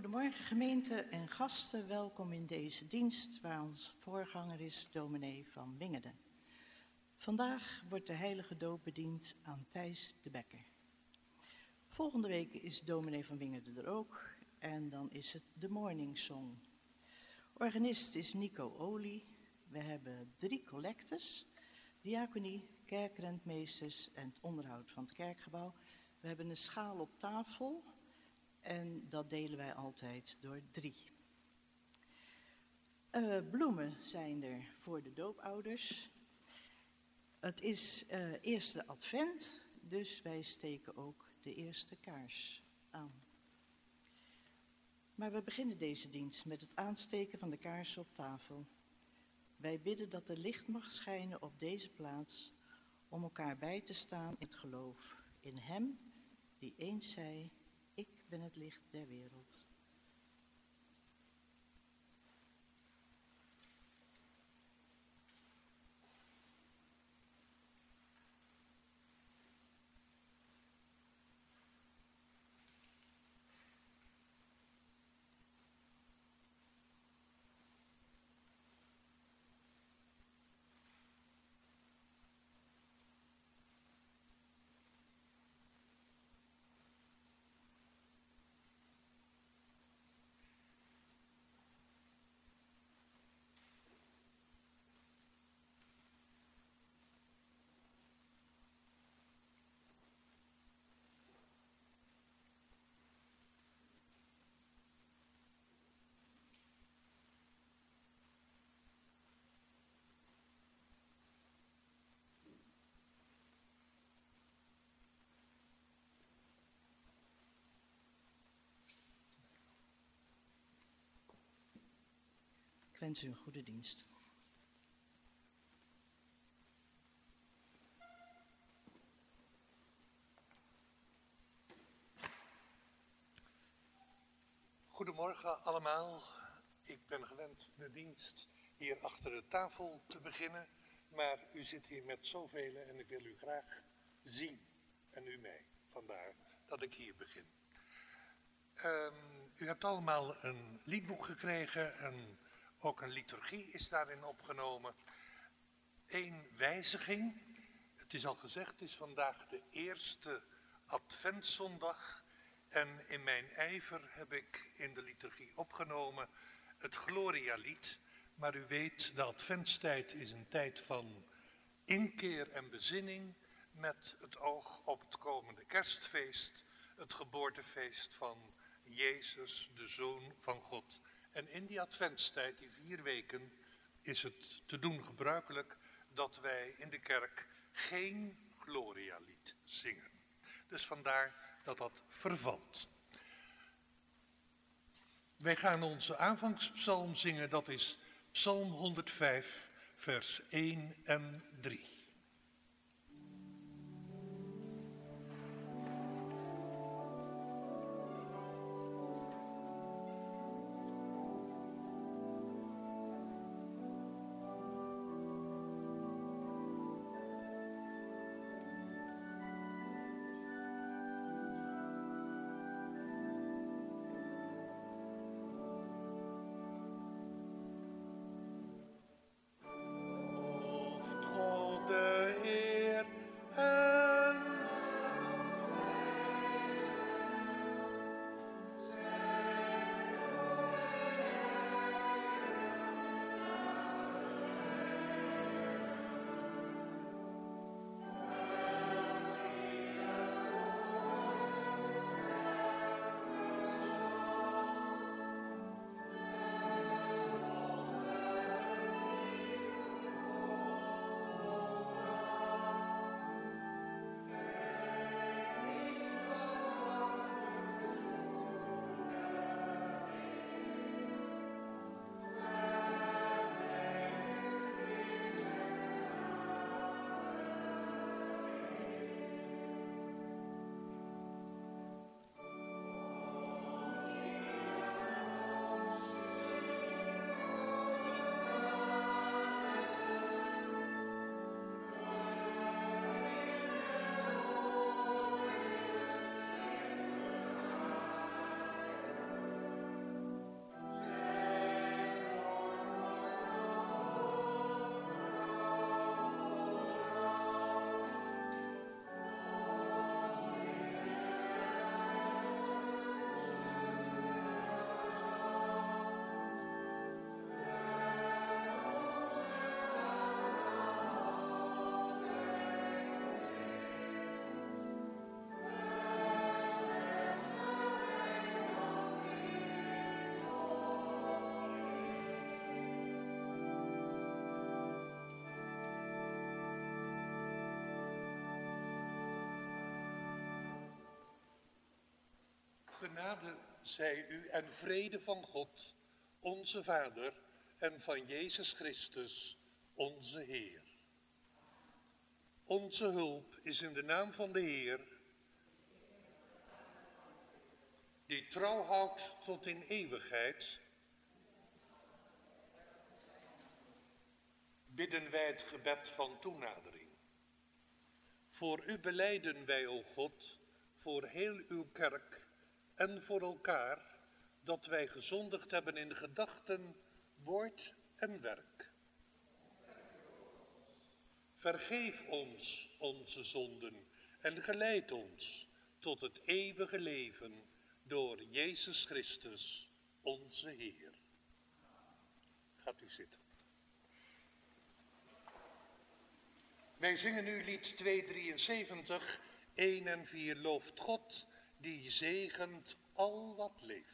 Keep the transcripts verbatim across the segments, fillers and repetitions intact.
Goedemorgen gemeente en gasten, welkom in deze dienst waar ons voorganger is dominee van Wingerden. Vandaag wordt de heilige doop bediend aan Thijs de Bekker. Volgende week is dominee van Wingerden er ook en dan is het de morning song. Organist is Nico Olie. We hebben drie collectes, diaconie, kerkrentmeesters en het onderhoud van het kerkgebouw. We hebben een schaal op tafel en dat delen wij altijd door drie. Uh, bloemen zijn er voor de doopouders. Het is uh, eerste advent, dus wij steken ook de eerste kaars aan. Maar we beginnen deze dienst met het aansteken van de kaarsen op tafel. Wij bidden dat er licht mag schijnen op deze plaats om elkaar bij te staan in het geloof in Hem die eens zei: ik ben het licht der wereld. Ik wens u een goede dienst. Goedemorgen allemaal. Ik ben gewend de dienst hier achter de tafel te beginnen, maar u zit hier met zoveel en ik wil u graag zien en u mij. Vandaar dat ik hier begin. Um, u hebt allemaal een liedboek gekregen en ook een liturgie is daarin opgenomen. Eén wijziging. Het is al gezegd, het is vandaag de eerste Adventszondag. En in mijn ijver heb ik in de liturgie opgenomen het Gloria-lied. Maar u weet, de Adventstijd is een tijd van inkeer en bezinning met het oog op het komende kerstfeest, het geboortefeest van Jezus, de Zoon van God. En in die Adventstijd, die vier weken, is het te doen gebruikelijk dat wij in de kerk geen Gloria-lied zingen. Dus vandaar dat dat vervalt. Wij gaan onze aanvangspsalm zingen, dat is Psalm honderdvijf, vers één en drie. God zij u en vrede van God, onze Vader, en van Jezus Christus, onze Heer. Onze hulp is in de naam van de Heer, die trouw houdt tot in eeuwigheid. Bidden wij het gebed van toenadering. Voor u belijden wij, o God, voor heel uw kerk en voor elkaar, dat wij gezondigd hebben in gedachten, woord en werk. Vergeef ons onze zonden en geleid ons tot het eeuwige leven door Jezus Christus, onze Heer. Gaat u zitten. Wij zingen nu lied tweehonderddrieënzeventig, één en vier, looft God, die zegent al wat leeft.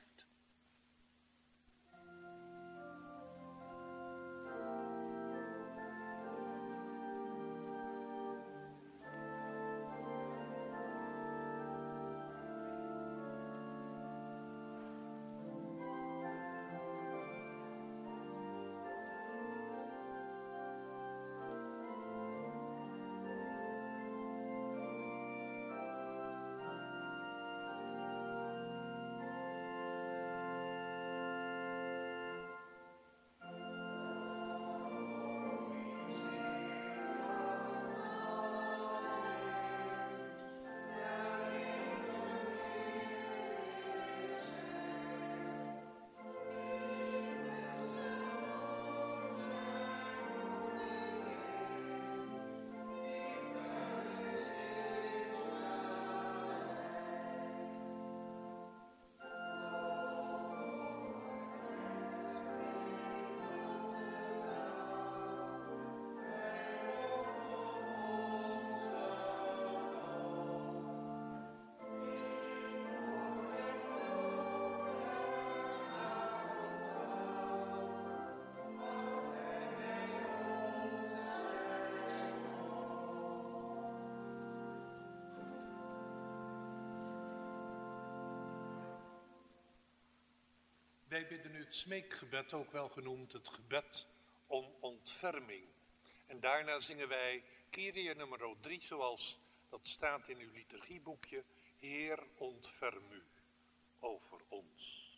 Wij bidden nu het smeekgebed, ook wel genoemd het gebed om ontferming. En daarna zingen wij Kyrie nummer drie, zoals dat staat in uw liturgieboekje. Heer, ontferm u over ons.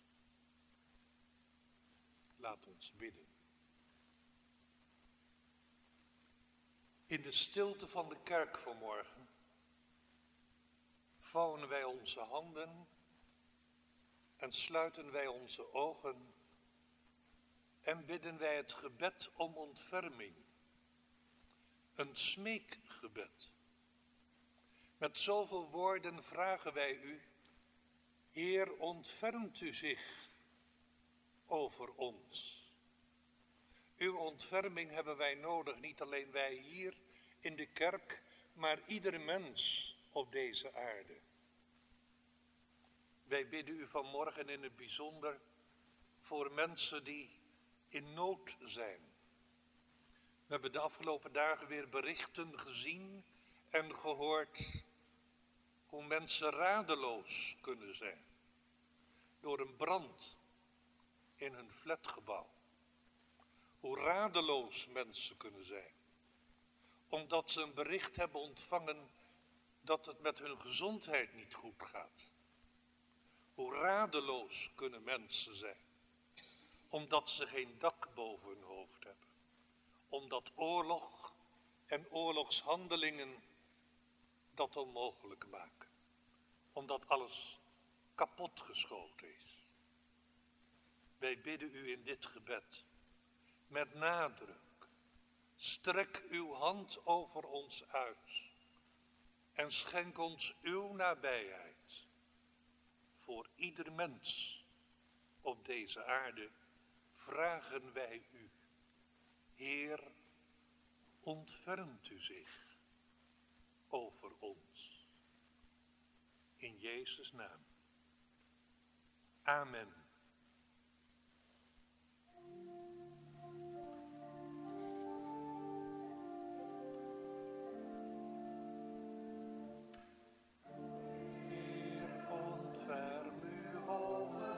Laat ons bidden. In de stilte van de kerk vanmorgen vouwen wij onze handen en sluiten wij onze ogen en bidden wij het gebed om ontferming. Een smeekgebed. Met zoveel woorden vragen wij u, Heer, ontfermt u zich over ons. Uw ontferming hebben wij nodig, niet alleen wij hier in de kerk, maar ieder mens op deze aarde. Wij bidden u vanmorgen in het bijzonder voor mensen die in nood zijn. We hebben de afgelopen dagen weer berichten gezien en gehoord hoe mensen radeloos kunnen zijn door een brand in hun flatgebouw. Hoe radeloos mensen kunnen zijn, omdat ze een bericht hebben ontvangen dat het met hun gezondheid niet goed gaat. Hoe radeloos kunnen mensen zijn, omdat ze geen dak boven hun hoofd hebben. Omdat oorlog en oorlogshandelingen dat onmogelijk maken. Omdat alles kapotgeschoten is. Wij bidden u in dit gebed met nadruk. Strek uw hand over ons uit en schenk ons uw nabijheid. Voor ieder mens op deze aarde vragen wij u. Heer, ontfermt u zich over ons. In Jezus' naam. Amen. Heer, ontferm u over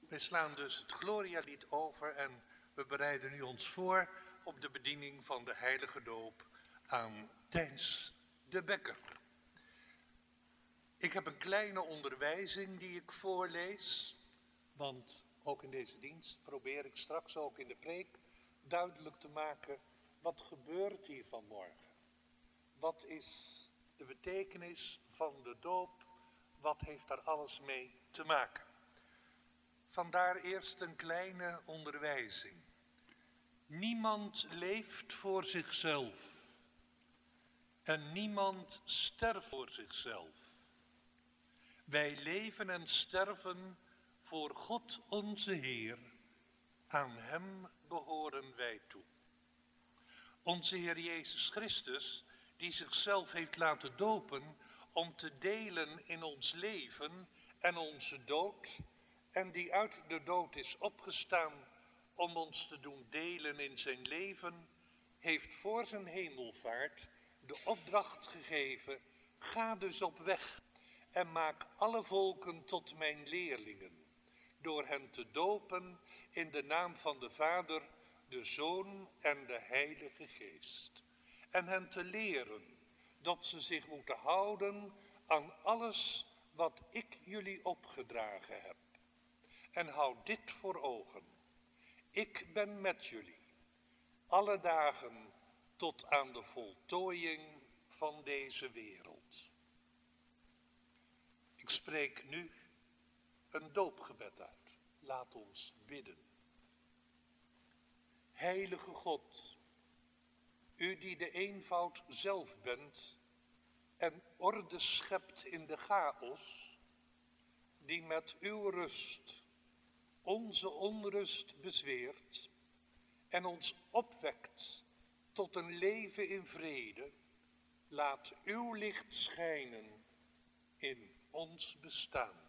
Wij slaan dus het Gloria-lied over en we bereiden nu ons voor op de bediening van de heilige doop aan Thijs de Bekker. Ik heb een kleine onderwijzing die ik voorlees, want ook in deze dienst probeer ik straks ook in de preek duidelijk te maken, wat gebeurt hier vanmorgen? Wat is de betekenis van de doop? Wat heeft daar alles mee te maken? Vandaar eerst een kleine onderwijzing. Niemand leeft voor zichzelf en niemand sterft voor zichzelf. Wij leven en sterven voor God onze Heer, aan Hem behoren wij toe. Onze Heer Jezus Christus, die zichzelf heeft laten dopen om te delen in ons leven en onze dood, en die uit de dood is opgestaan om ons te doen delen in zijn leven, heeft voor zijn hemelvaart de opdracht gegeven: ga dus op weg en maak alle volken tot mijn leerlingen, door hen te dopen in de naam van de Vader, de Zoon en de Heilige Geest, en hen te leren dat ze zich moeten houden aan alles wat ik jullie opgedragen heb. En houd dit voor ogen: ik ben met jullie alle dagen tot aan de voltooiing van deze wereld. Ik spreek nu een doopgebed uit. Laat ons bidden. Heilige God, u die de eenvoud zelf bent en orde schept in de chaos, die met uw rust onze onrust bezweert en ons opwekt tot een leven in vrede, laat uw licht schijnen in ons bestaan.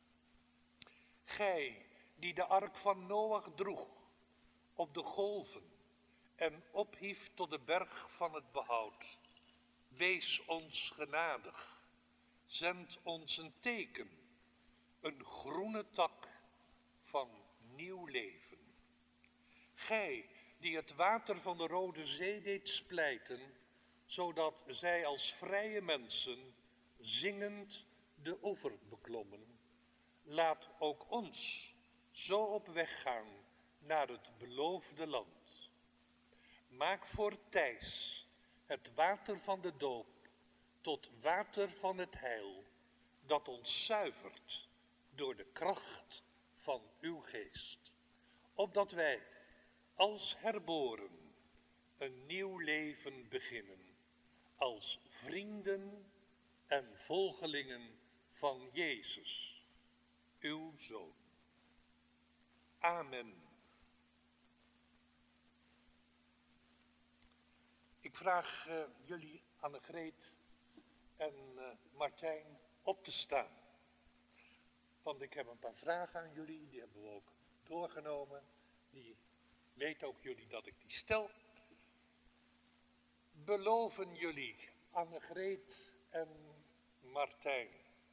Gij die de ark van Noach droeg op de golven en ophief tot de berg van het behoud, wees ons genadig, zend ons een teken, een groene tak van nieuw leven. Gij die het water van de Rode Zee deed splijten, zodat zij als vrije mensen zingend de oever beklommen, laat ook ons zo op weg gaan naar het beloofde land. Maak voor Thijs het water van de doop tot water van het heil, dat ons zuivert door de kracht van uw geest, opdat wij als herboren een nieuw leven beginnen, als vrienden en volgelingen van Jezus, uw Zoon. Amen. Ik vraag uh, jullie, Annegreet en uh, Martijn, op te staan. Want ik heb een paar vragen aan jullie, die hebben we ook doorgenomen. Die weten ook jullie dat ik die stel. Beloven jullie, Annegreet en Martijn,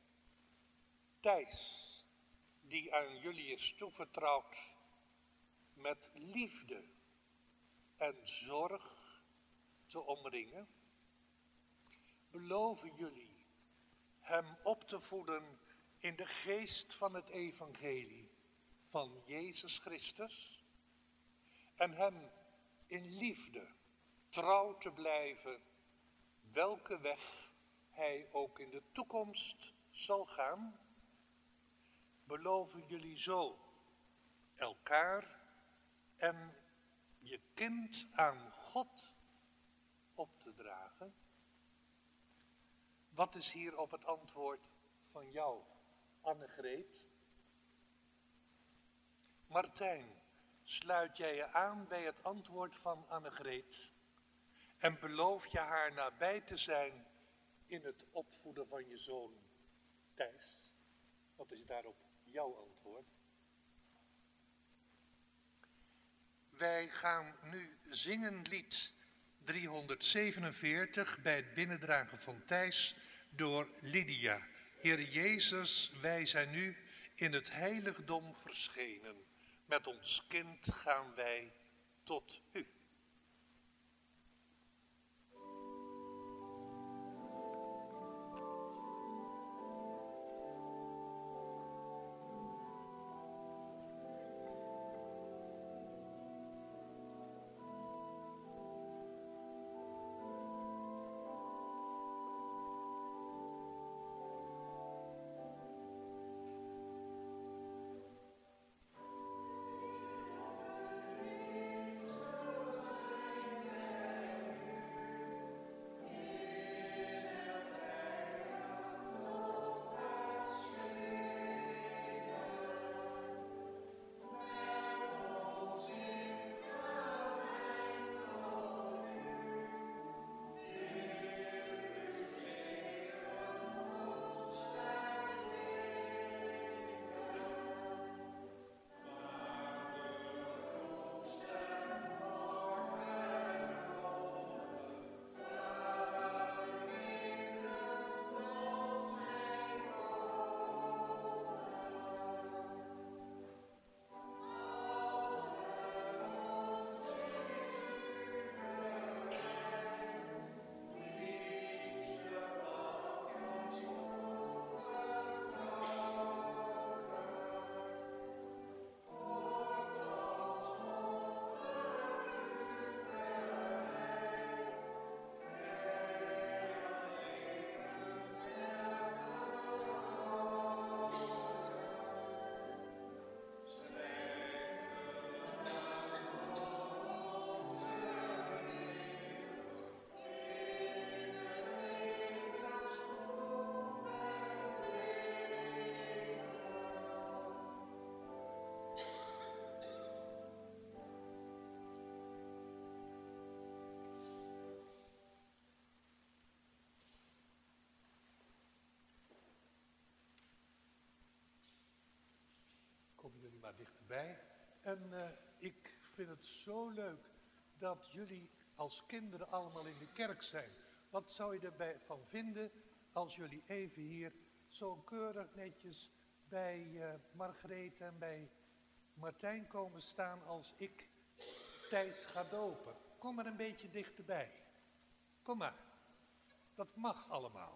Thijs, die aan jullie is toevertrouwd, met liefde en zorg te omringen? Beloven jullie hem op te voeden in de geest van het evangelie van Jezus Christus en hem in liefde trouw te blijven, welke weg hij ook in de toekomst zal gaan? Beloven jullie zo elkaar en je kind aan God op te dragen? Wat is hier op het antwoord van jou, Annegreet? Martijn, sluit jij je aan bij het antwoord van Annegreet en beloof je haar nabij te zijn in het opvoeden van je zoon Thijs? Wat is daarop jouw antwoord? Wij gaan nu zingen lied driehonderdzevenenveertig bij het binnendragen van Thijs door Lydia. Heer Jezus, wij zijn nu in het heiligdom verschenen. Met ons kind gaan wij tot u. Komen jullie maar dichterbij. En uh, ik vind het zo leuk dat jullie als kinderen allemaal in de kerk zijn. Wat zou je erbij van vinden als jullie even hier zo keurig netjes bij uh, Margreet en bij Martijn komen staan als ik Thijs ga dopen? Kom maar een beetje dichterbij. Kom maar. Dat mag allemaal.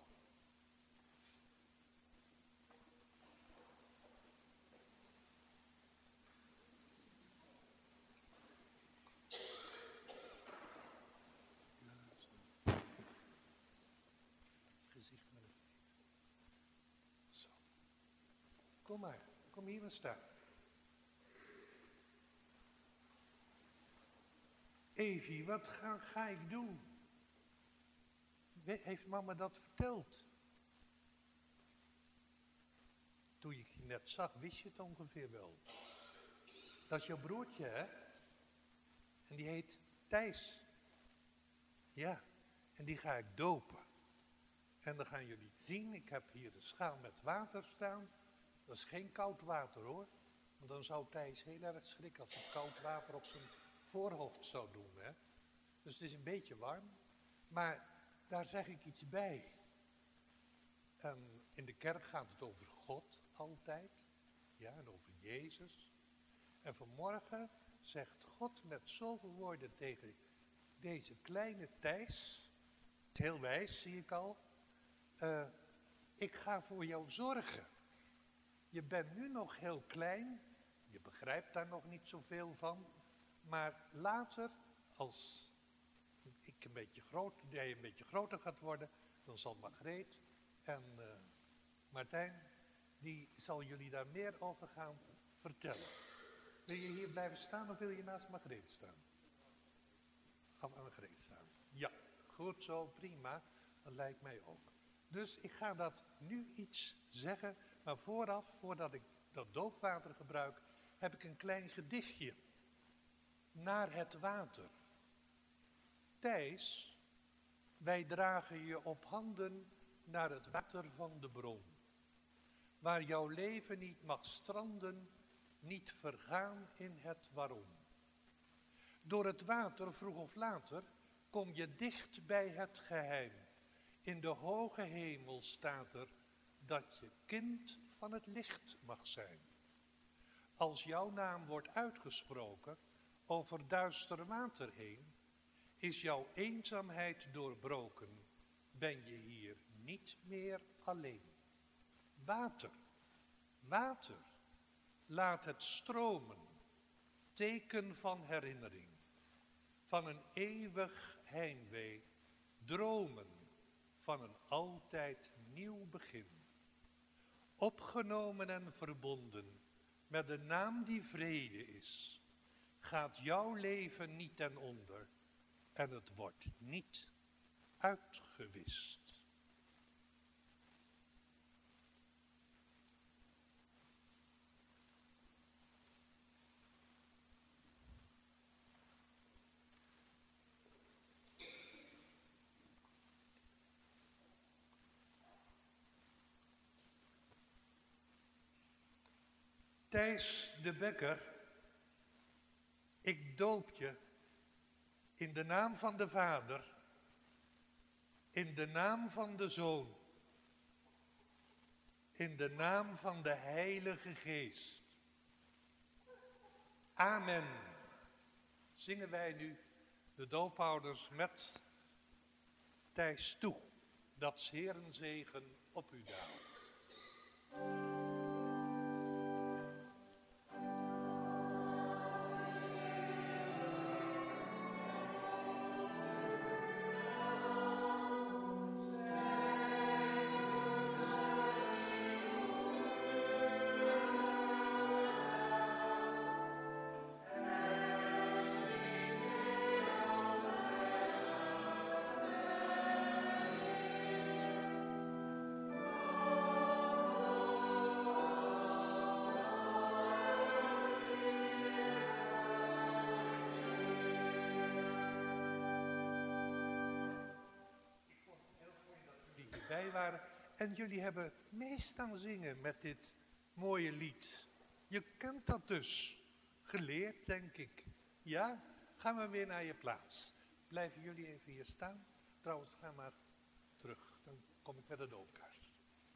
Kom maar, kom hier maar staan. Evie, wat ga, ga ik doen? Heeft mama dat verteld? Toen ik je net zag, wist je het ongeveer wel. Dat is jouw broertje, hè? En die heet Thijs. Ja, en die ga ik dopen. En dan gaan jullie zien, ik heb hier een schaal met water staan. Dat is geen koud water hoor. Want dan zou Thijs heel erg schrikken als hij koud water op zijn voorhoofd zou doen. Hè? Dus het is een beetje warm. Maar daar zeg ik iets bij. En in de kerk gaat het over God altijd. Ja, en over Jezus. En vanmorgen zegt God met zoveel woorden tegen deze kleine Thijs. Heel wijs zie ik al. Uh, ik ga voor jou zorgen. Je bent nu nog heel klein, je begrijpt daar nog niet zoveel van, maar later, als ik een beetje groot, jij een beetje groter gaat worden, dan zal Margreet en uh, Martijn, die zal jullie daar meer over gaan vertellen. Wil je hier blijven staan of wil je naast Margreet staan? Of aan Margreet staan. Ja, goed zo, prima, dat lijkt mij ook. Dus ik ga dat nu iets zeggen. Maar vooraf, voordat ik dat doopwater gebruik, heb ik een klein gedichtje. Naar het water. Thijs, wij dragen je op handen naar het water van de bron. Waar jouw leven niet mag stranden, niet vergaan in het waarom. Door het water, vroeg of later, kom je dicht bij het geheim. In de hoge hemel staat er dat je kind van van het licht mag zijn. Als jouw naam wordt uitgesproken over duister water heen, is jouw eenzaamheid doorbroken, ben je hier niet meer alleen. Water, water, laat het stromen, teken van herinnering, van een eeuwig heimwee, dromen van een altijd nieuw begin. Opgenomen en verbonden met de naam die vrede is, gaat jouw leven niet ten onder en het wordt niet uitgewist. Thijs de Bekker, ik doop je in de naam van de Vader, in de naam van de Zoon, in de naam van de Heilige Geest. Amen. Zingen wij nu de doopouders met Thijs toe, dat 's Heeren zegen op u daalt. Bij waren. En jullie hebben meestaan zingen met dit mooie lied. Je kent dat dus. Geleerd, denk ik. Ja? Gaan we weer naar je plaats. Blijven jullie even hier staan? Trouwens, ga maar terug. Dan kom ik met de doopkaart.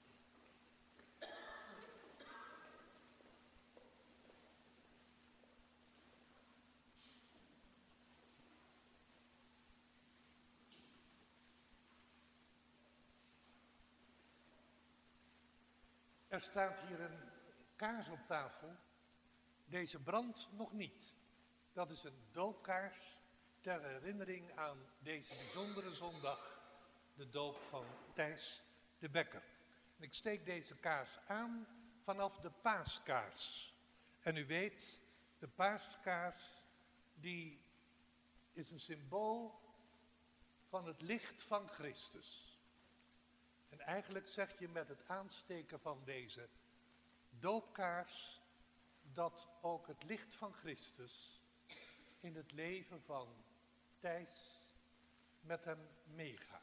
Er staat hier een kaars op tafel. Deze brandt nog niet. Dat is een doopkaars ter herinnering aan deze bijzondere zondag, de doop van Thijs de Bekker. En ik steek deze kaars aan vanaf de paaskaars. En u weet, de paaskaars die is een symbool van het licht van Christus. En eigenlijk zeg je met het aansteken van deze doopkaars dat ook het licht van Christus in het leven van Thijs met hem meegaat.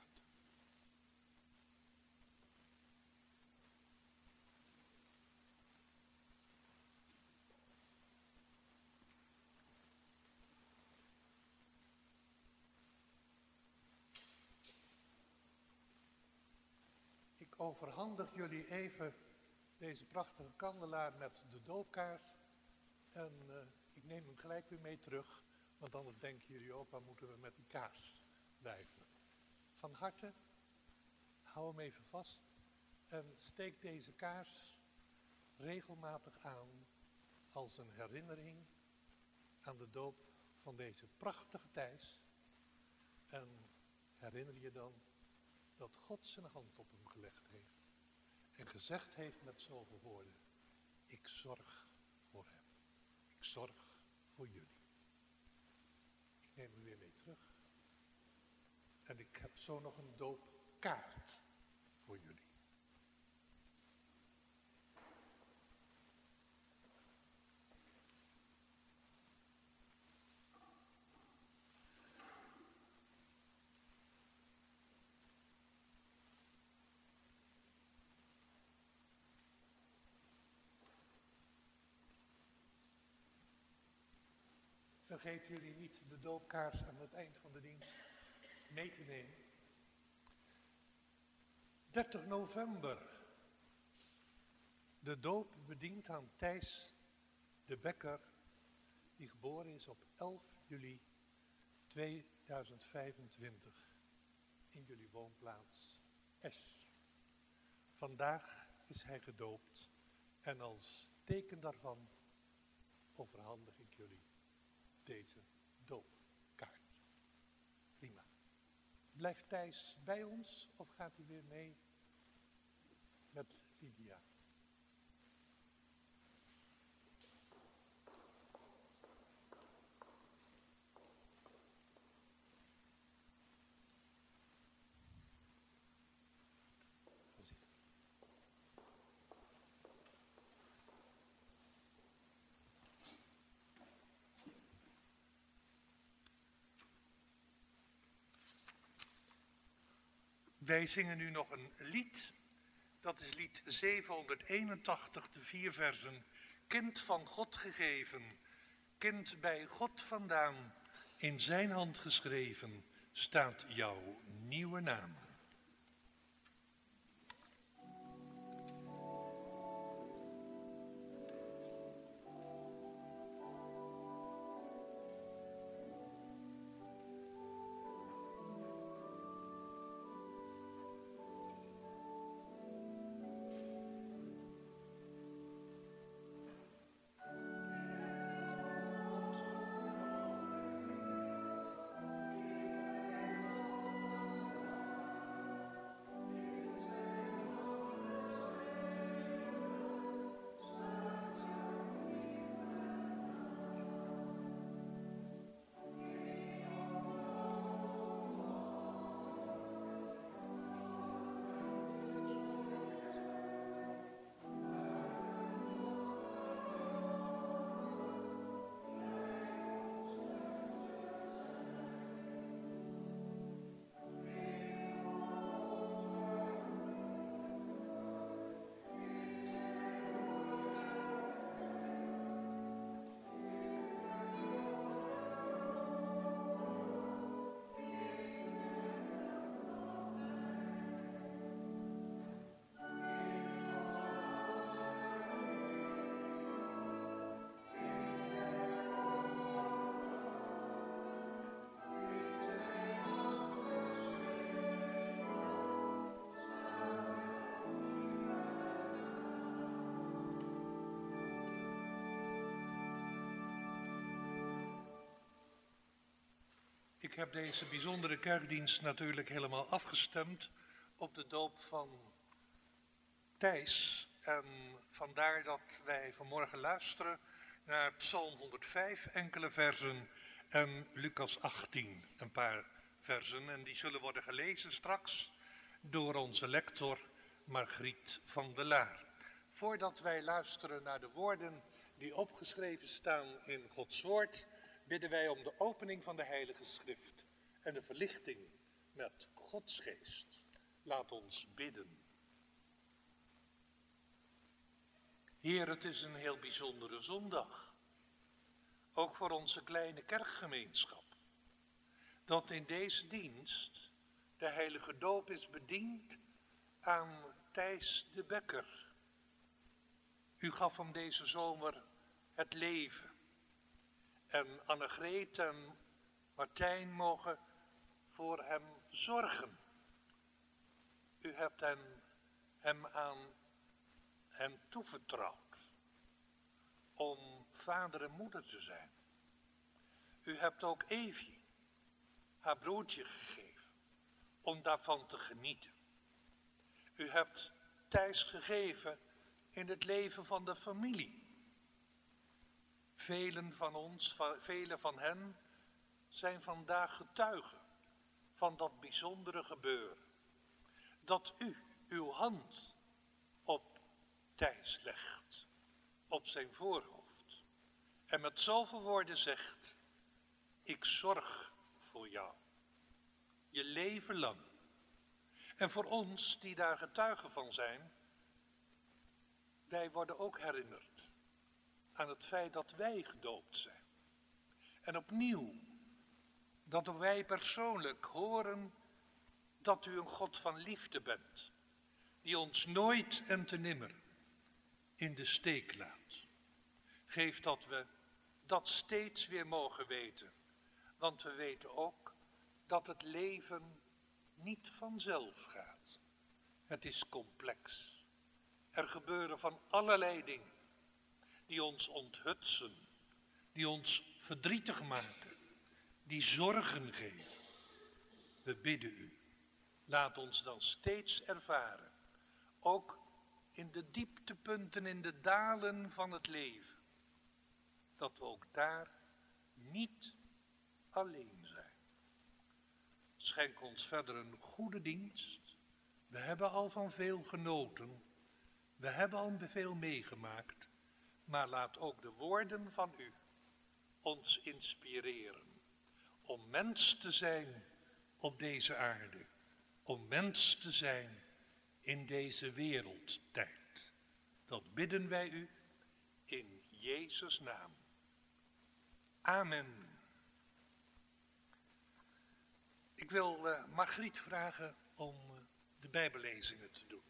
Ik overhandig jullie even deze prachtige kandelaar met de doopkaars. En uh, ik neem hem gelijk weer mee terug, want anders denken jullie ook, waar moeten we met die kaars blijven. Van harte, hou hem even vast en steek deze kaars regelmatig aan als een herinnering aan de doop van deze prachtige Thijs. En herinner je dan dat God zijn hand op hem gelegd heeft en gezegd heeft met zoveel woorden: ik zorg voor hem, ik zorg voor jullie. Ik neem hem weer mee terug en ik heb zo nog een doopkaart voor jullie. Vergeet jullie niet de doopkaars aan het eind van de dienst mee te nemen. dertig november. de doop bedient aan Thijs de Bekker, die geboren is op elf juli tweeduizend vijfentwintig in jullie woonplaats Esch. Vandaag is hij gedoopt en als teken daarvan overhandig ik jullie deze doopkaart. Prima. Blijft Thijs bij ons of gaat hij weer mee met Lydia? Wij zingen nu nog een lied. Dat is lied zevenhonderdeenentachtig, de vier versen. Kind van God gegeven, kind bij God vandaan, in zijn hand geschreven, staat jouw nieuwe naam. Ik heb deze bijzondere kerkdienst natuurlijk helemaal afgestemd op de doop van Thijs. En vandaar dat wij vanmorgen luisteren naar Psalm honderdvijf, enkele versen, en Lucas achttien, een paar versen. En die zullen worden gelezen straks door onze lector Margriet van der Laar. Voordat wij luisteren naar de woorden die opgeschreven staan in Gods woord, bidden wij om de opening van de Heilige Schrift en de verlichting met Gods geest. Laat ons bidden. Heer, het is een heel bijzondere zondag. Ook voor onze kleine kerkgemeenschap. Dat in deze dienst de heilige doop is bediend aan Thijs de Bekker. U gaf hem deze zomer het leven. En Annegreet en Martijn mogen voor hem zorgen. U hebt hem, hem aan hen toevertrouwd om vader en moeder te zijn. U hebt ook Evie, haar broertje, gegeven om daarvan te genieten. U hebt Thijs gegeven in het leven van de familie. Velen van ons, velen van hen, zijn vandaag getuigen van dat bijzondere gebeuren. Dat u uw hand op Thijs legt, op zijn voorhoofd. En met zoveel woorden zegt, ik zorg voor jou. Je leven lang. En voor ons die daar getuigen van zijn, wij worden ook herinnerd aan het feit dat wij gedoopt zijn. En opnieuw, dat wij persoonlijk horen dat u een God van liefde bent, die ons nooit en te nimmer in de steek laat. Geef dat we dat steeds weer mogen weten. Want we weten ook dat het leven niet vanzelf gaat. Het is complex. Er gebeuren van allerlei dingen die ons onthutsen, die ons verdrietig maken, die zorgen geven. We bidden u, laat ons dan steeds ervaren, ook in de dieptepunten, in de dalen van het leven, dat we ook daar niet alleen zijn. Schenk ons verder een goede dienst. We hebben al van veel genoten. We hebben al veel meegemaakt. Maar laat ook de woorden van u ons inspireren. Om mens te zijn op deze aarde. Om mens te zijn in deze wereldtijd. Dat bidden wij u in Jezus' naam. Amen. Ik wil uh, Margriet vragen om uh, de bijbellezingen te doen.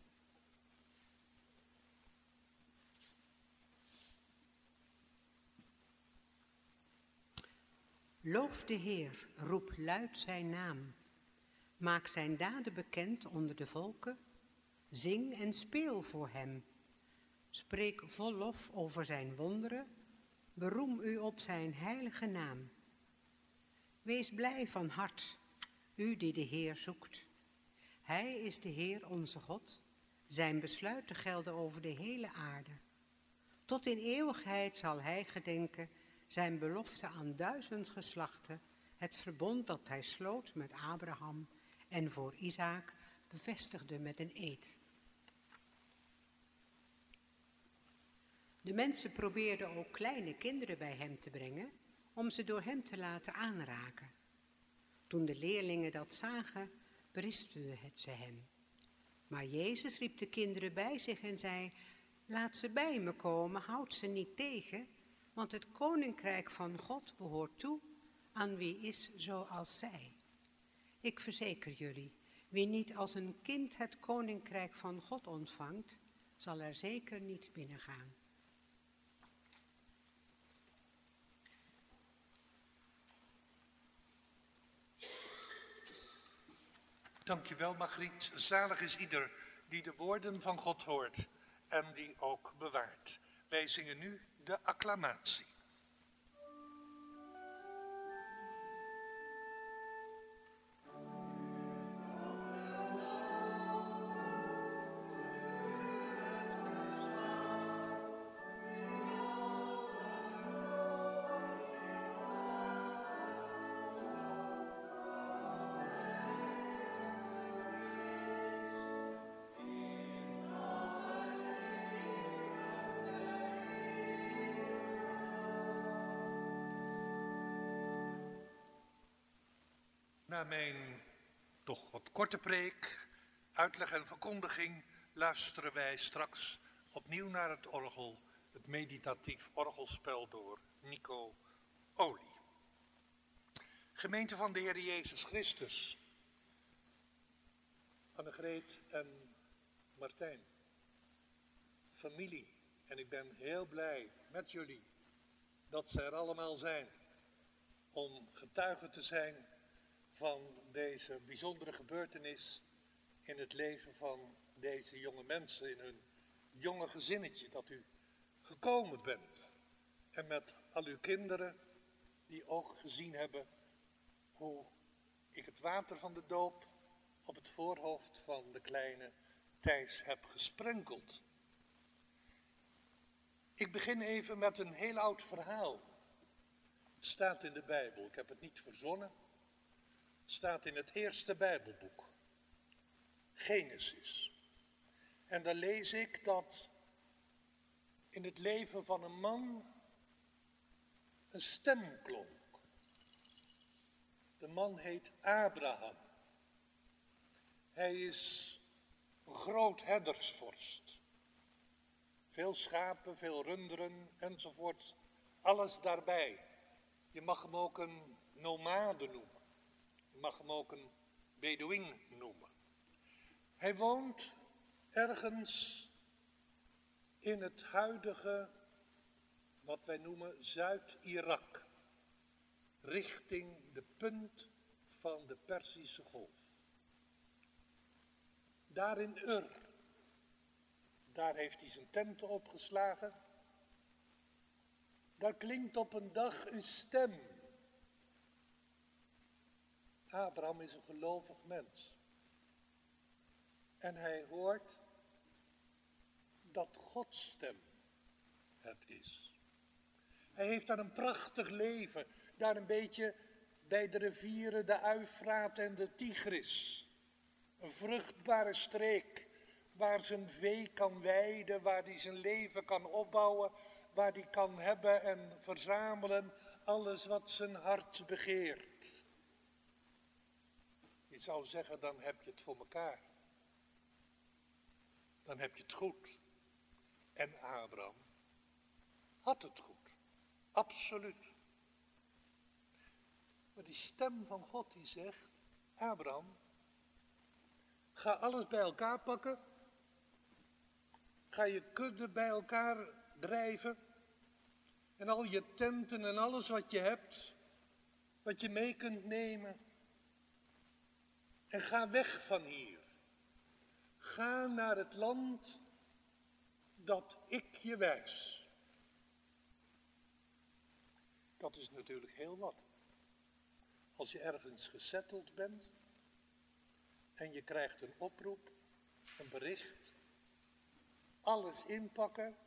Loof de Heer, roep luid zijn naam. Maak zijn daden bekend onder de volken. Zing en speel voor hem. Spreek vol lof over zijn wonderen. Beroem u op zijn heilige naam. Wees blij van hart, u die de Heer zoekt. Hij is de Heer onze God. Zijn besluiten gelden over de hele aarde. Tot in eeuwigheid zal hij gedenken zijn belofte aan duizend geslachten, het verbond dat hij sloot met Abraham en voor Isaak bevestigde met een eed. De mensen probeerden ook kleine kinderen bij hem te brengen, om ze door hem te laten aanraken. Toen de leerlingen dat zagen, berispten het ze hen. Maar Jezus riep de kinderen bij zich en zei: laat ze bij me komen, houd ze niet tegen, want het koninkrijk van God behoort toe aan wie is zoals zij. Ik verzeker jullie, wie niet als een kind het koninkrijk van God ontvangt, zal er zeker niet binnengaan. Dankjewel, Margriet. Zalig is ieder die de woorden van God hoort en die ook bewaart. Wij zingen nu de acclamatie. Na mijn toch wat korte preek, uitleg en verkondiging luisteren wij straks opnieuw naar het orgel, het meditatief orgelspel door Nico Olie. Gemeente van de Heer Jezus Christus, Annegreet en Martijn, familie, en ik ben heel blij met jullie dat ze er allemaal zijn om getuige te zijn van deze bijzondere gebeurtenis in het leven van deze jonge mensen, in hun jonge gezinnetje, dat u gekomen bent. En met al uw kinderen die ook gezien hebben hoe ik het water van de doop op het voorhoofd van de kleine Thijs heb gesprenkeld. Ik begin even met een heel oud verhaal. Het staat in de Bijbel, ik heb het niet verzonnen. Het staat in het eerste Bijbelboek, Genesis. En daar lees ik dat in het leven van een man een stem klonk. De man heet Abraham. Hij is een groot herdersvorst. Veel schapen, veel runderen enzovoort. Alles daarbij. Je mag hem ook een nomade noemen. Je mag hem ook een Bedouin noemen. Hij woont ergens in het huidige, wat wij noemen Zuid-Irak, richting de punt van de Perzische Golf. Daar in Ur, daar heeft hij zijn tenten opgeslagen. Daar klinkt op een dag een stem. Abraham is een gelovig mens. En hij hoort dat Gods stem het is. Hij heeft daar een prachtig leven, daar een beetje bij de rivieren de Uifraat en de Tigris. Een vruchtbare streek waar zijn vee kan weiden, waar hij zijn leven kan opbouwen, waar hij kan hebben en verzamelen alles wat zijn hart begeert. Je zou zeggen, dan heb je het voor elkaar. Dan heb je het goed. En Abraham had het goed. Absoluut. Maar die stem van God die zegt, Abraham, ga alles bij elkaar pakken. Ga je kudde bij elkaar drijven. En al je tenten en alles wat je hebt, wat je mee kunt nemen. En ga weg van hier. Ga naar het land dat ik je wijs. Dat is natuurlijk heel wat. Als je ergens gesetteld bent en je krijgt een oproep, een bericht, alles inpakken,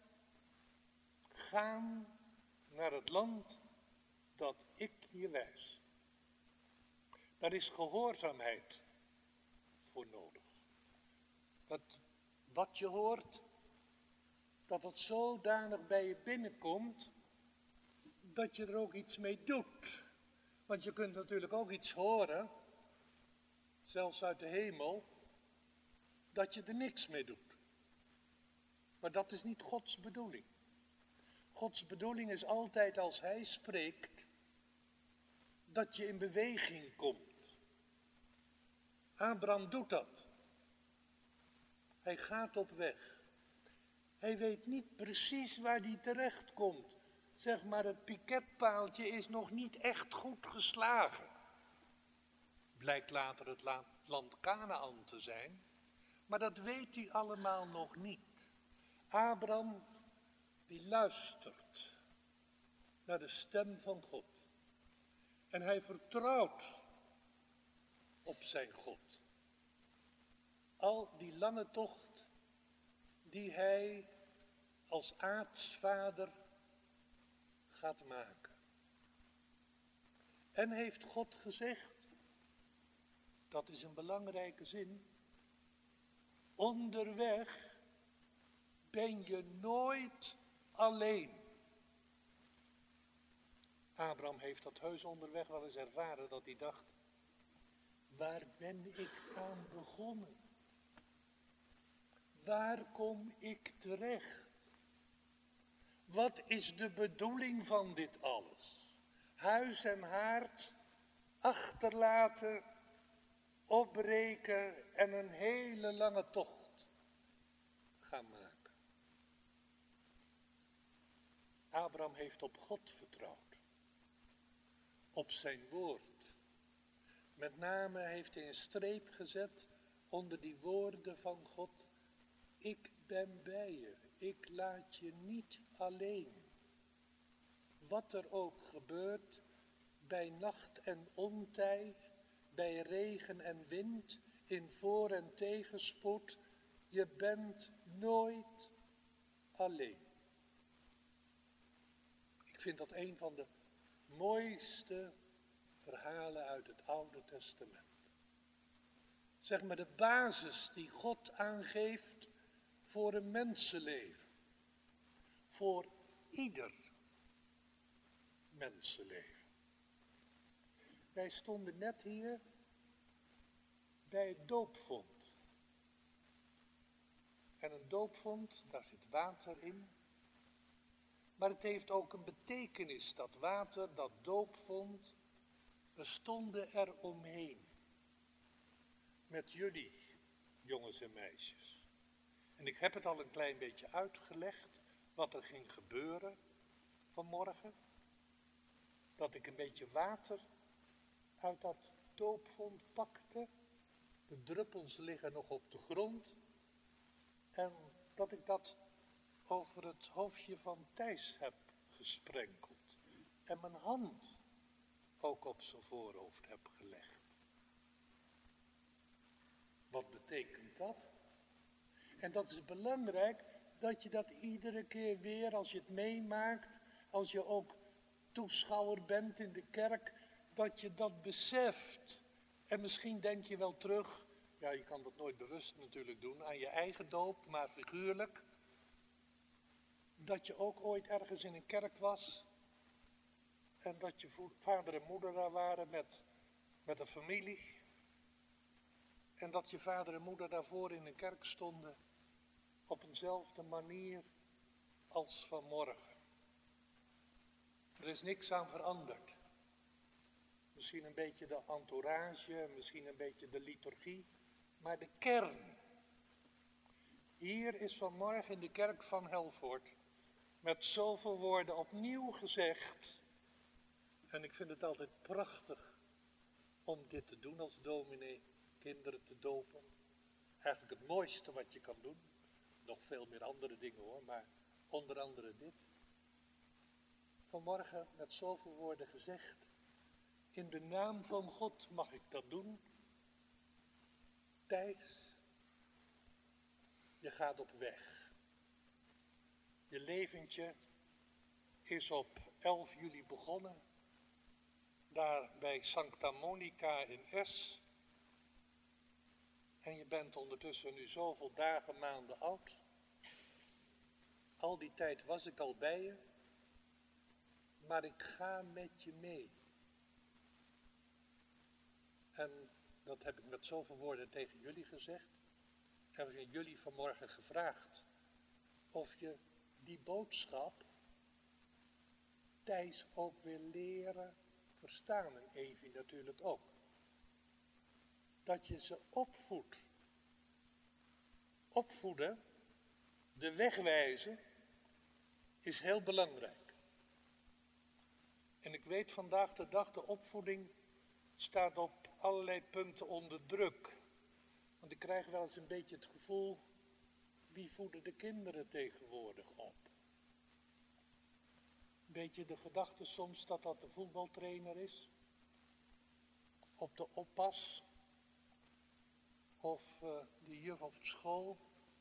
gaan naar het land dat ik je wijs. Daar is gehoorzaamheid voor nodig. Dat wat je hoort, dat het zodanig bij je binnenkomt, dat je er ook iets mee doet. Want je kunt natuurlijk ook iets horen, zelfs uit de hemel, dat je er niks mee doet. Maar dat is niet Gods bedoeling. Gods bedoeling is altijd als hij spreekt, dat je in beweging komt. Abraham doet dat. Hij gaat op weg. Hij weet niet precies waar hij terecht komt. Zeg maar, het piketpaaltje is nog niet echt goed geslagen. Blijkt later het land Kanaan te zijn. Maar dat weet hij allemaal nog niet. Abraham, die luistert naar de stem van God. En hij vertrouwt op zijn God. Al die lange tocht die hij als aartsvader gaat maken. En heeft God gezegd, dat is een belangrijke zin, onderweg ben je nooit alleen. Abraham heeft dat heus onderweg wel eens ervaren, dat hij dacht, waar ben ik aan begonnen? Waar kom ik terecht? Wat is de bedoeling van dit alles? Huis en haard achterlaten, opbreken en een hele lange tocht gaan maken. Abraham heeft op God vertrouwd. Op zijn woord. Met name heeft hij een streep gezet onder die woorden van God. Ik ben bij je. Ik laat je niet alleen. Wat er ook gebeurt, bij nacht en ontij, bij regen en wind, in voor- en tegenspoed, je bent nooit alleen. Ik vind dat een van de mooiste verhalen uit het Oude Testament. Zeg maar de basis die God aangeeft voor een mensenleven. Voor ieder mensenleven. Wij stonden net hier bij het doopvont. En een doopvont, daar zit water in. Maar het heeft ook een betekenis, dat water, dat doopvont. We stonden er omheen. Met jullie, jongens en meisjes. En ik heb het al een klein beetje uitgelegd, wat er ging gebeuren vanmorgen. Dat ik een beetje water uit dat doopvond pakte. De druppels liggen nog op de grond. En dat ik dat over het hoofdje van Thijs heb gesprenkeld. En mijn hand ook op zijn voorhoofd heb gelegd. Wat betekent dat? En dat is belangrijk, dat je dat iedere keer weer, als je het meemaakt, als je ook toeschouwer bent in de kerk, dat je dat beseft. En misschien denk je wel terug, ja, je kan dat nooit bewust natuurlijk doen, aan je eigen doop, maar figuurlijk. Dat je ook ooit ergens in een kerk was en dat je vader en moeder daar waren met, met een familie. En dat je vader en moeder daarvoor in een kerk stonden op eenzelfde manier als vanmorgen. Er is niks aan veranderd. Misschien een beetje de entourage, misschien een beetje de liturgie, maar de kern. Hier is vanmorgen in de kerk van Helvoort met zoveel woorden opnieuw gezegd. En ik vind het altijd prachtig om dit te doen als dominee, kinderen te dopen. Eigenlijk het mooiste wat je kan doen. Nog veel meer andere dingen hoor, maar onder andere dit. Vanmorgen met zoveel woorden gezegd. In de naam van God mag ik dat doen. Thijs, je gaat op weg. Je leventje is op elf juli begonnen. Daar bij Sancta Monica in Es. En je bent ondertussen nu zoveel dagen, maanden oud. Al die tijd was ik al bij je. Maar ik ga met je mee. En dat heb ik met zoveel woorden tegen jullie gezegd. En we hebben jullie vanmorgen gevraagd of je die boodschap Thijs ook wil leren verstaan. En Evie natuurlijk ook. Dat je ze opvoedt. Opvoeden, de weg wijzen, is heel belangrijk. En ik weet vandaag de dag, de opvoeding staat op allerlei punten onder druk. Want ik krijg wel eens een beetje het gevoel, wie voeden de kinderen tegenwoordig op? Een beetje de gedachte soms dat dat de voetbaltrainer is. Op de oppas. Of uh, de juf op school.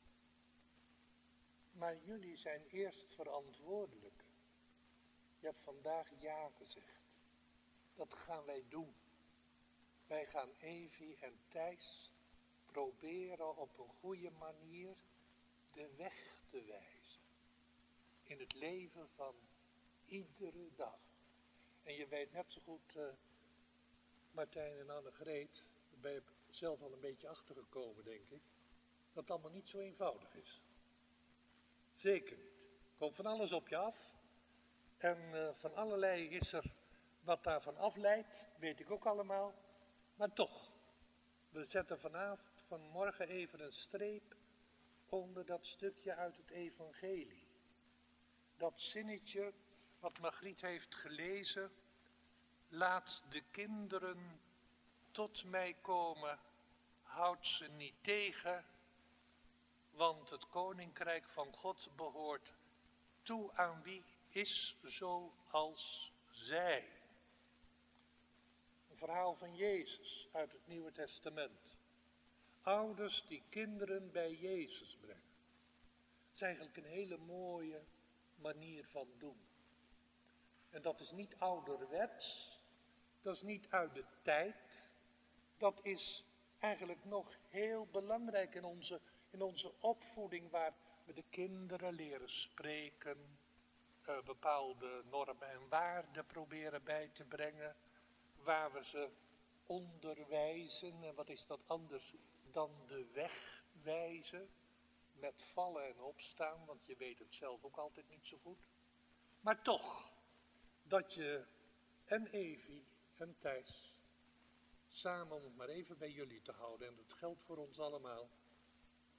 Maar jullie zijn eerst verantwoordelijk. Je hebt vandaag ja gezegd. Dat gaan wij doen. Wij gaan Evie en Thijs proberen op een goede manier de weg te wijzen. In het leven van iedere dag. En je weet net zo goed, uh, Martijn en Annegreet, daar ben je zelf al een beetje achtergekomen, denk ik, dat het allemaal niet zo eenvoudig is. Zeker niet. Er komt van alles op je af. En uh, van allerlei is er wat daarvan afleidt, weet ik ook allemaal. Maar toch, we zetten vanavond, vanmorgen even een streep onder dat stukje uit het evangelie. Dat zinnetje wat Margriet heeft gelezen. Laat de kinderen tot mij komen, houd ze niet tegen, want het koninkrijk van God behoort toe aan wie is zoals zij. Een verhaal van Jezus uit het Nieuwe Testament. Ouders die kinderen bij Jezus brengen. Het is eigenlijk een hele mooie manier van doen. En dat is niet ouderwets, dat is niet uit de tijd. Dat is eigenlijk nog heel belangrijk in onze, in onze opvoeding, waar we de kinderen leren spreken, uh, bepaalde normen en waarden proberen bij te brengen, waar we ze onderwijzen. En wat is dat anders dan de weg wijzen, met vallen en opstaan, want je weet het zelf ook altijd niet zo goed. Maar toch, dat je en Evie en Thijs, samen om het maar even bij jullie te houden, en dat geldt voor ons allemaal,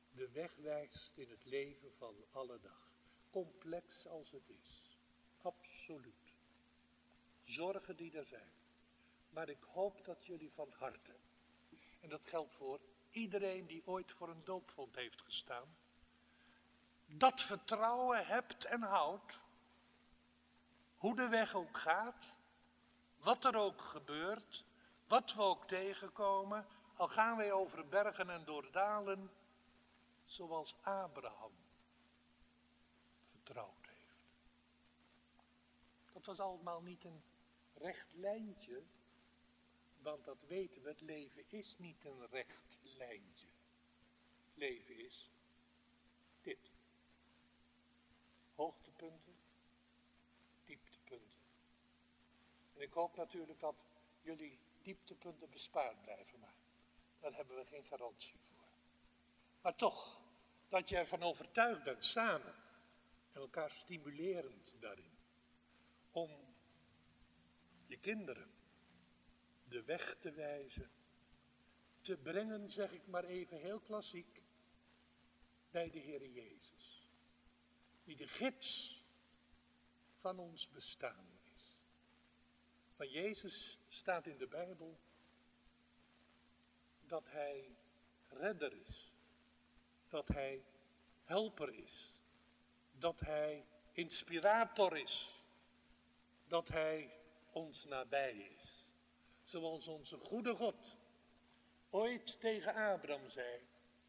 de weg wijst in het leven van alle dag. Complex als het is. Absoluut. Zorgen die er zijn. Maar ik hoop dat jullie van harte, en dat geldt voor iedereen die ooit voor een doopvond heeft gestaan, dat vertrouwen hebt en houdt, hoe de weg ook gaat, wat er ook gebeurt, wat we ook tegenkomen, al gaan wij over bergen en door dalen, zoals Abraham vertrouwd heeft. Dat was allemaal niet een recht lijntje, want dat weten we, het leven is niet een recht lijntje. Leven is dit. Hoogtepunten, dieptepunten. En ik hoop natuurlijk dat jullie dieptepunten bespaard blijven, maar daar hebben we geen garantie voor. Maar toch, dat je ervan overtuigd bent samen en elkaar stimulerend daarin, om je kinderen de weg te wijzen, te brengen, zeg ik maar even heel klassiek, bij de Heere Jezus, die de gids van ons bestaan is. Van Jezus staat in de Bijbel dat hij redder is, dat hij helper is, dat hij inspirator is, dat hij ons nabij is. Zoals onze goede God ooit tegen Abraham zei,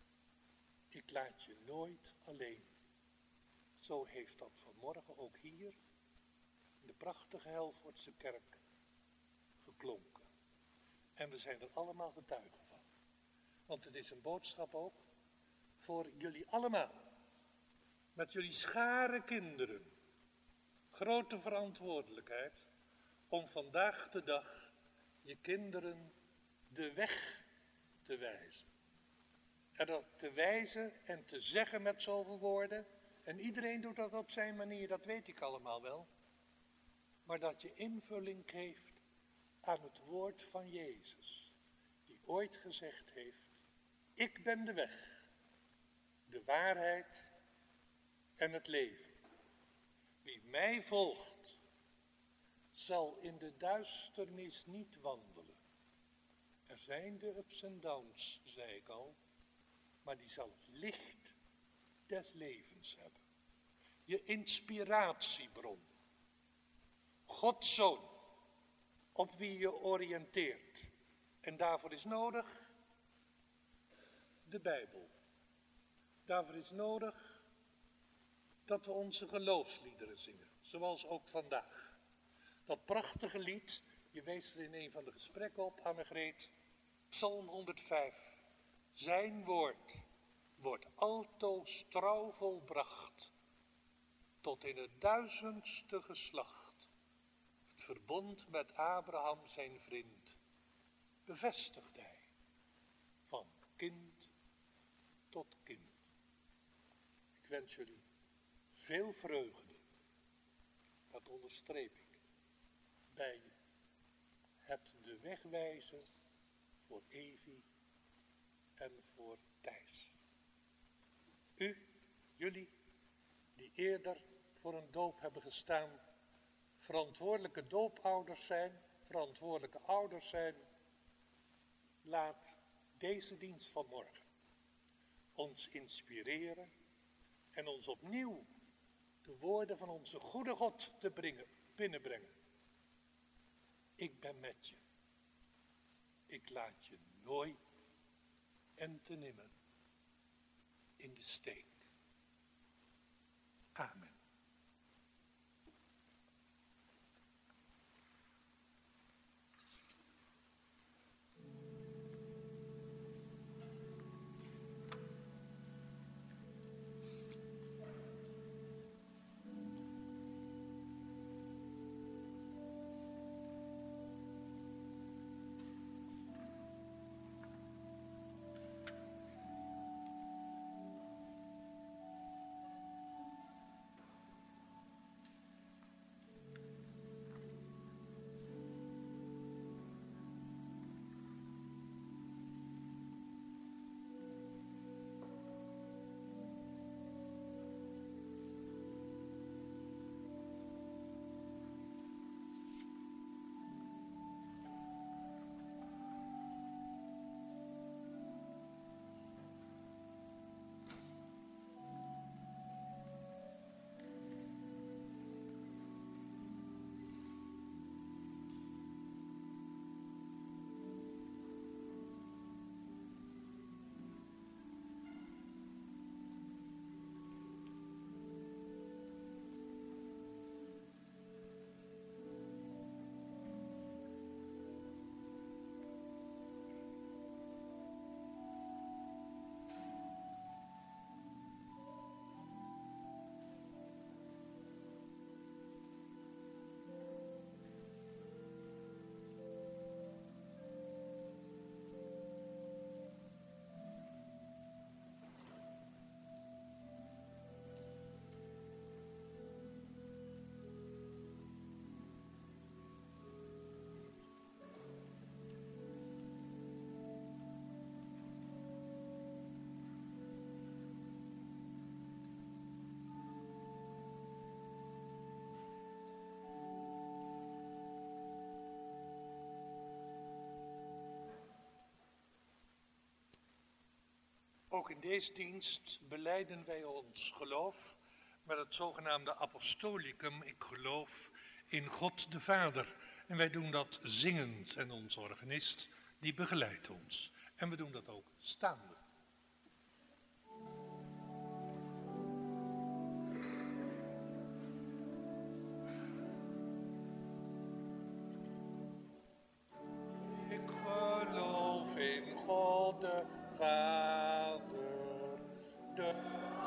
ik laat je nooit alleen. Zo heeft dat vanmorgen ook hier in de prachtige Helvoortse kerk geklonken. En we zijn er allemaal getuigen van. Want het is een boodschap ook voor jullie allemaal. Met jullie schare kinderen. Grote verantwoordelijkheid om vandaag de dag je kinderen de weg te wijzen. En dat te wijzen en te zeggen met zoveel woorden. En iedereen doet dat op zijn manier, dat weet ik allemaal wel. Maar dat je invulling geeft aan het woord van Jezus. Die ooit gezegd heeft, ik ben de weg, de waarheid en het leven. Wie mij volgt, zal in de duisternis niet wandelen. Er zijn de ups en downs, zei ik al, maar die zal het licht des levens hebben. Je inspiratiebron. Gods Zoon, op wie je oriënteert. En daarvoor is nodig de Bijbel. Daarvoor is nodig dat we onze geloofsliederen zingen, zoals ook vandaag. Dat prachtige lied, je wees er in een van de gesprekken op, Annegreet, Psalm honderdvijf. Zijn woord wordt altoos trouw volbracht, tot in het duizendste geslacht. Het verbond met Abraham zijn vriend bevestigt hij, van kind tot kind. Ik wens jullie veel vreugde, dat onderstreep ik, bij het de weg wijzen voor Evi en voor Thijs. U, jullie, die eerder voor een doop hebben gestaan, verantwoordelijke doopouders zijn, verantwoordelijke ouders zijn, laat deze dienst van morgen ons inspireren en ons opnieuw de woorden van onze goede God te brengen, binnenbrengen. Ik ben met je. Ik laat je nooit en te nimmer in de steek. Amen. Ook in deze dienst belijden wij ons geloof met het zogenaamde apostolicum. Ik geloof in God de Vader. En wij doen dat zingend en onze organist die begeleidt ons. En we doen dat ook staande. Ik geloof in God de Vader, de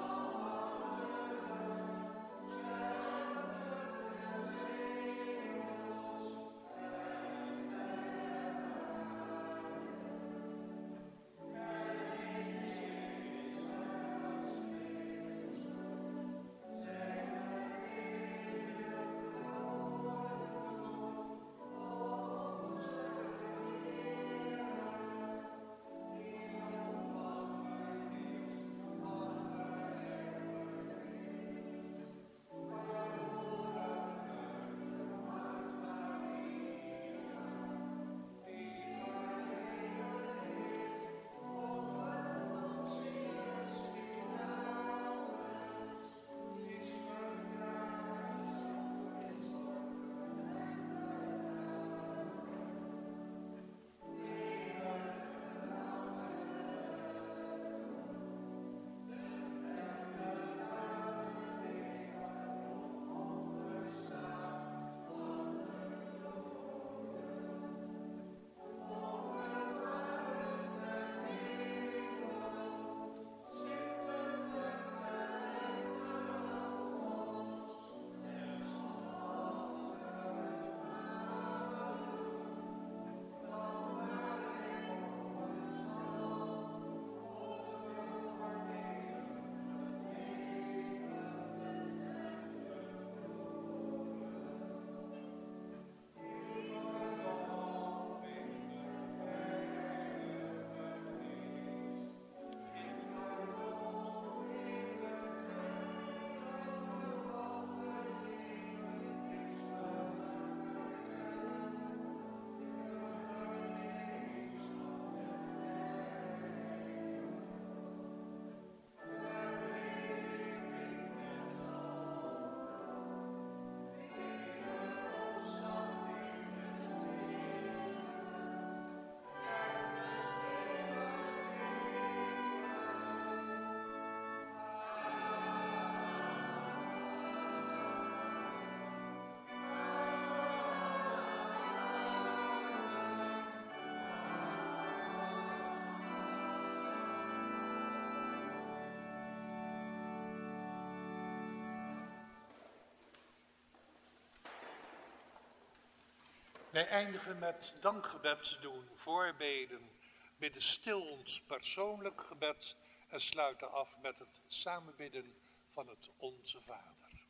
Wij eindigen met dankgebed doen, voorbeden, bidden stil ons persoonlijk gebed en sluiten af met het samenbidden van het Onze Vader.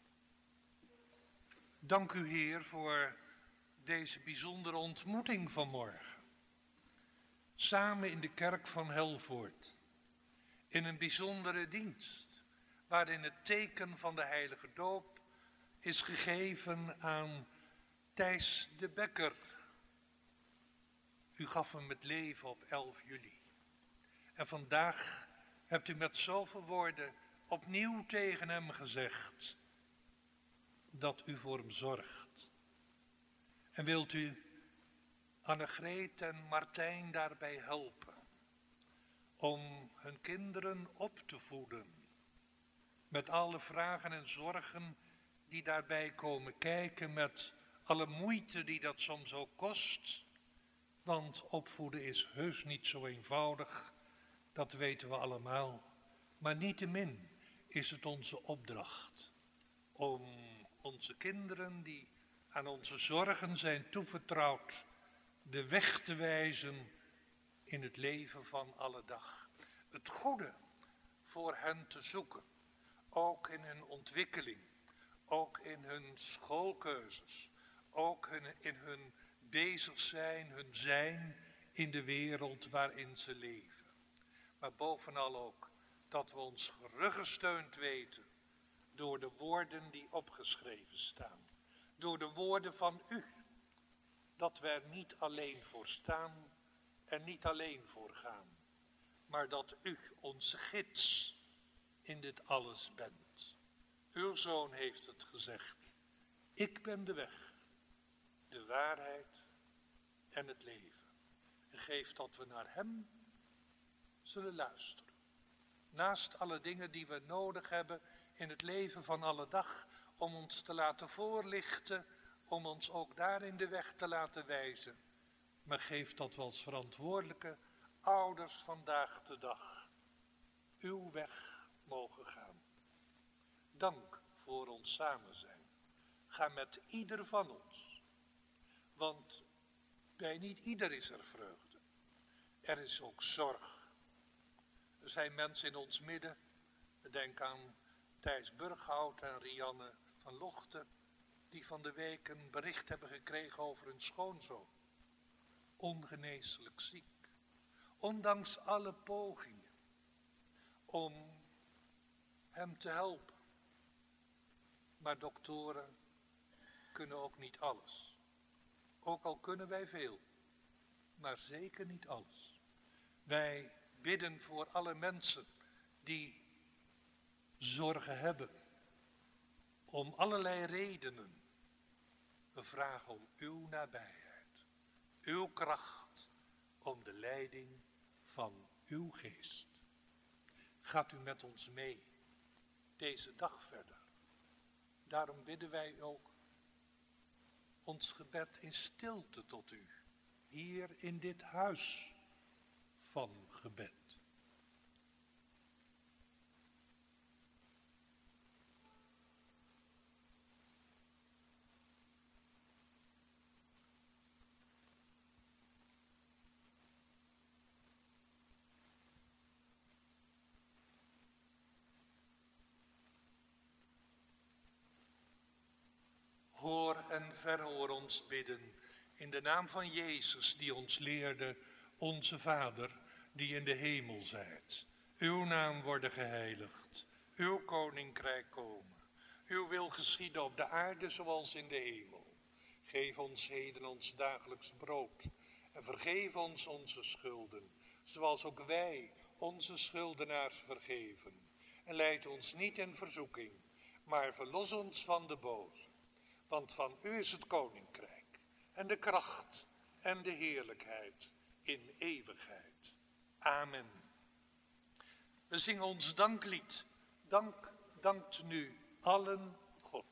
Dank u, Heer, voor deze bijzondere ontmoeting vanmorgen. Samen in de kerk van Helvoort, in een bijzondere dienst, waarin het teken van de heilige doop is gegeven aan Thijs de Bekker. U gaf hem het leven op elf juli. En vandaag hebt u met zoveel woorden opnieuw tegen hem gezegd dat u voor hem zorgt. En wilt u Annegreet en Martijn daarbij helpen om hun kinderen op te voeden met alle vragen en zorgen die daarbij komen kijken, met alle moeite die dat soms ook kost, want opvoeden is heus niet zo eenvoudig, dat weten we allemaal. Maar niettemin is het onze opdracht om onze kinderen die aan onze zorgen zijn toevertrouwd, de weg te wijzen in het leven van alle dag. Het goede voor hen te zoeken, ook in hun ontwikkeling, ook in hun schoolkeuzes, ook in hun bezig zijn, hun zijn in de wereld waarin ze leven. Maar bovenal ook dat we ons geruggesteund weten door de woorden die opgeschreven staan. Door de woorden van u. Dat we er niet alleen voor staan en niet alleen voor gaan. maar dat u onze gids in dit alles bent. Uw Zoon heeft het gezegd. Ik ben de weg, de waarheid en het leven. En geef dat we naar hem zullen luisteren. Naast alle dingen die we nodig hebben in het leven van alle dag, om ons te laten voorlichten, om ons ook daarin de weg te laten wijzen. Maar geef dat we als verantwoordelijke ouders vandaag de dag uw weg mogen gaan. Dank voor ons samen zijn. Ga met ieder van ons. Want bij niet ieder is er vreugde. Er is ook zorg. Er zijn mensen in ons midden. Denk aan Thijs Burghout en Rianne van Lochten, die van de week een bericht hebben gekregen over hun schoonzoon. Ongeneeslijk ziek. Ondanks alle pogingen om hem te helpen. Maar doktoren kunnen ook niet alles. Ook al kunnen wij veel, maar zeker niet alles. Wij bidden voor alle mensen die zorgen hebben. Om allerlei redenen. We vragen om uw nabijheid, uw kracht, om de leiding van uw geest. Gaat u met ons mee, deze dag verder. Daarom bidden wij ook ons gebed in stilte tot u, hier in dit huis van gebed. Hoor en verhoor ons bidden, in de naam van Jezus, die ons leerde, onze Vader, die in de hemel zijt. Uw naam worden geheiligd, uw koninkrijk komen. Uw wil geschieden op de aarde zoals in de hemel. Geef ons heden ons dagelijks brood en vergeef ons onze schulden, zoals ook wij onze schuldenaars vergeven. En leid ons niet in verzoeking, maar verlos ons van de boze. Want van u is het koninkrijk en de kracht en de heerlijkheid in eeuwigheid. Amen. We zingen ons danklied. Dank, dankt nu allen God.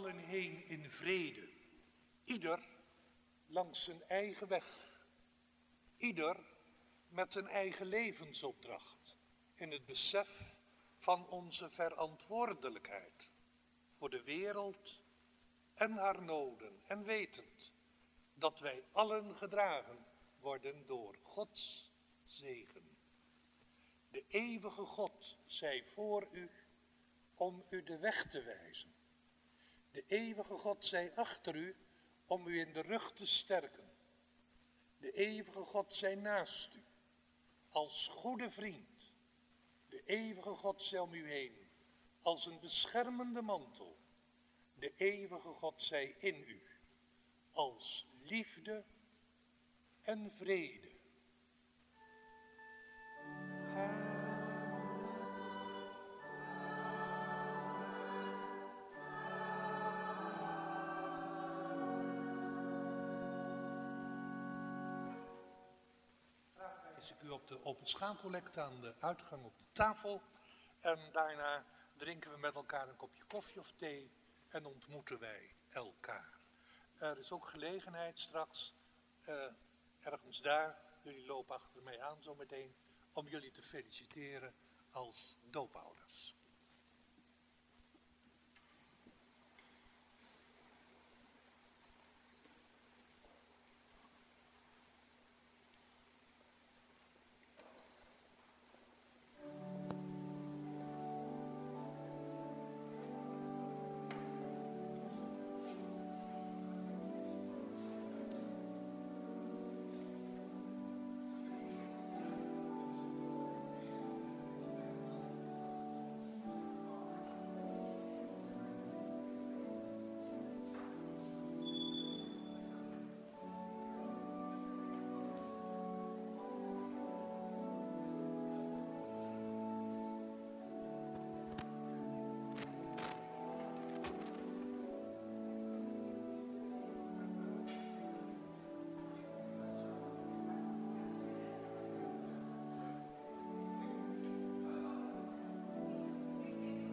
allen heen in vrede, ieder langs zijn eigen weg, ieder met een eigen levensopdracht, in het besef van onze verantwoordelijkheid voor de wereld en haar noden, en wetend dat wij allen gedragen worden door Gods zegen. De eeuwige God zij voor u om u de weg te wijzen. De eeuwige God zij achter u om u in de rug te sterken. De eeuwige God zij naast u als goede vriend. De eeuwige God zij om u heen als een beschermende mantel. De eeuwige God zij in u als liefde en vrede. Wijs ik u op de open schaalcollecte aan de uitgang op de tafel. En daarna drinken we met elkaar een kopje koffie of thee en ontmoeten wij elkaar. Er is ook gelegenheid straks, uh, ergens daar, jullie lopen achter mij aan zometeen, om jullie te feliciteren als doopouders.